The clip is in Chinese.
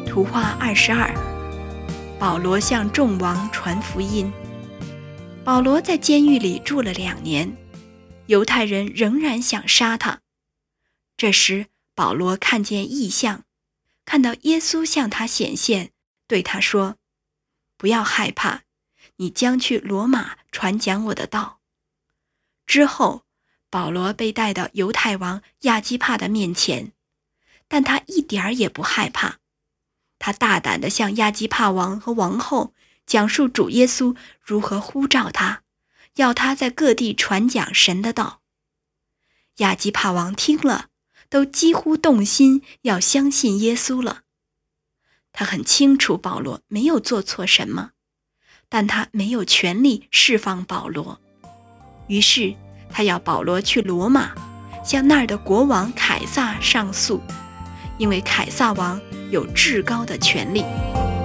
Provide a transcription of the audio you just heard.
图画22，保罗向众王传福音。保罗在监狱里住了2年，犹太人仍然想杀他。这时保罗看见异象，看到耶稣向他显现，对他说：不要害怕，你将去罗马传讲我的道。之后保罗被带到犹太王亚基帕的面前，但他一点儿也不害怕。他大胆地向亚基帕王和王后讲述主耶稣如何呼召他，要他在各地传讲神的道。亚基帕王听了，都几乎动心要相信耶稣了。他很清楚保罗没有做错什么，但他没有权利释放保罗。于是他要保罗去罗马，向那儿的国王凯撒上诉，因为凯撒王有至高的权力。